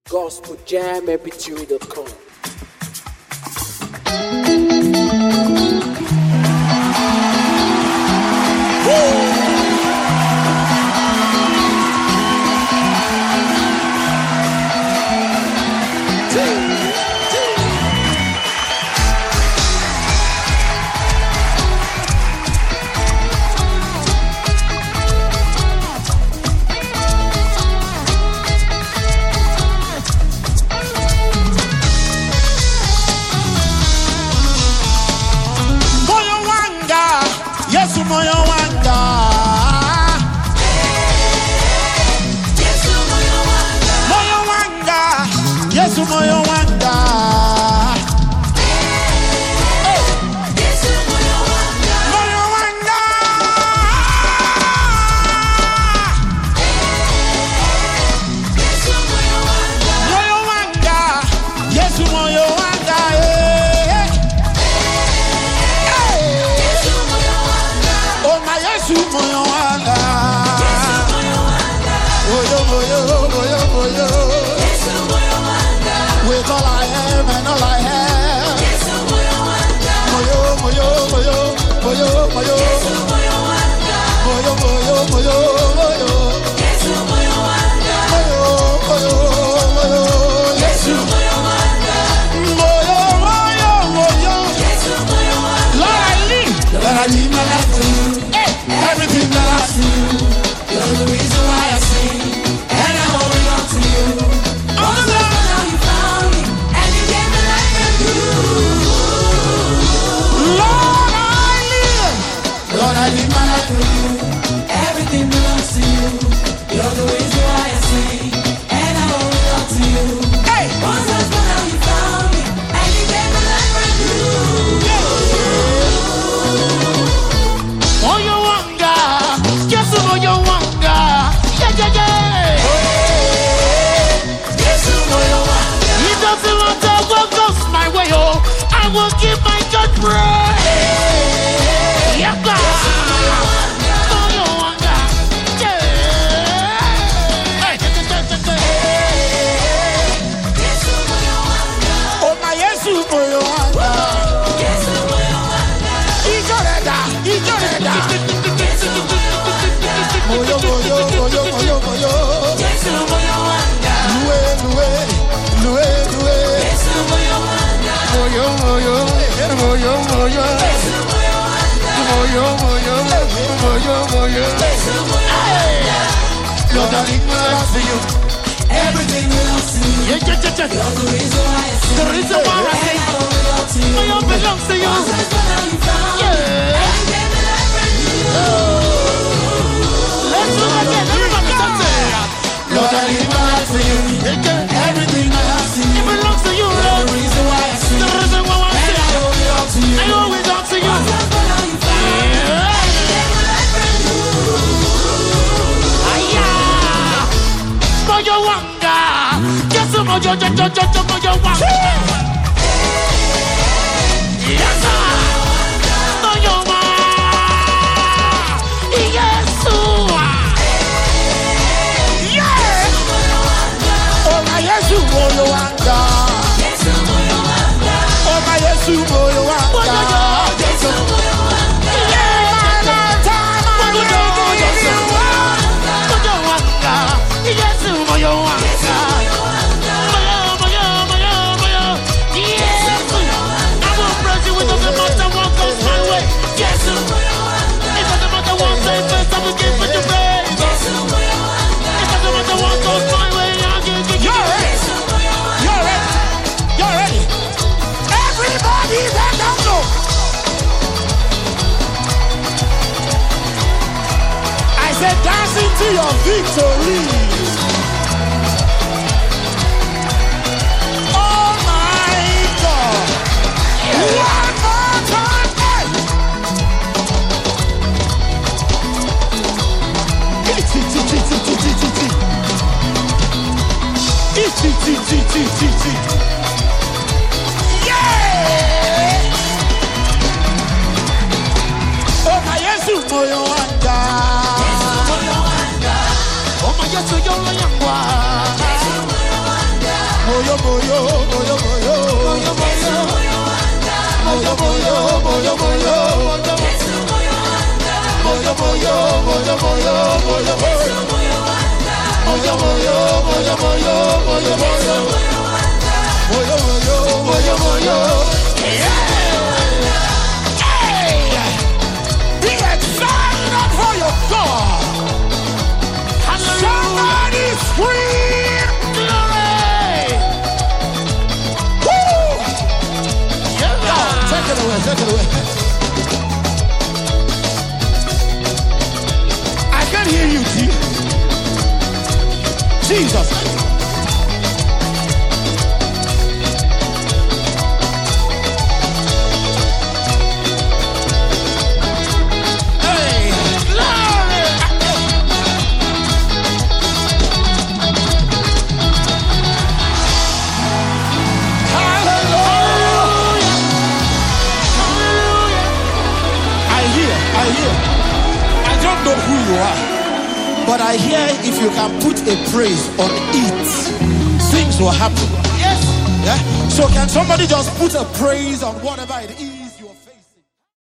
GospelJamMP3.com. With all I am and all I have, moyo, moyo, moyo, moyo, moyo, moyo, moyo, moyo, moyo, moyo, moyo, Yesu, moyo, moyo, moyo, Lord, I live my life to you. Everything that I see, you're the reason why I sing, and I hold it on to you. Lord, I live my life for you. Everything belongs to you. You're the reason why I sing, and I hold it up to you. Hey! Once I was born, you found me, and you gave my life brand new. Oh, you wonder, yes, oh, you wonder, yeah, yeah, yeah. Yes, oh, you wonder. It doesn't matter what goes my way, oh, I will give my God praise. Yeah, God. Moyo, moyo, moyo, moyo, moyo. Yesu moyo wanga. Lue, lue, lue, lue. Yesu moyo wanga. Moyo, moyo, moyo, moyo. Yesu moyo wanga. Moyo, moyo, moyo, moyo. Yesu moyo wanga. Lord, I live my life for you. Everything belongs to you. Yeah, yeah, yeah, yeah. You're the reason why I sing. The reason why I sing. Moyo belongs to you. Yeah. Lord, I live my life for you. Everything I see, it belongs to you. The reason why I sing, the reason why I sing, I owe it all to you. I owe it all to you. Moyo wanga, yes, moyo, moyo wanga. Yes, moyo wanga, yes. Yesu moyo wanga, Yesu moyo wanga, oh my Yesu moyo wanga, Yesu moyo wanga, yeah, my time, moyo wanga, Yesu moyo wanga, moyo, yes, I will praise you with the matter what goes my way, Yesu moyo wanga, it doesn't matter what they face, I will give it to praise, Yesu moyo wanga, it doesn't matter what goes my way, I'll give it to you. You're ready. Everybody that don't know. I said dance into your victory. Oh my God. One more time. Oh my Yesu moyo wanga. Oh my Yesu yo yangwa. Be excited for your God. Somebody scream glory. Woo! Yeah. Take it away, take it away. I can hear you, T. Jesus. I don't know who you are, but I hear if you can put a praise on it, things will happen. Yes. Yeah. So can somebody just put a praise on whatever it is?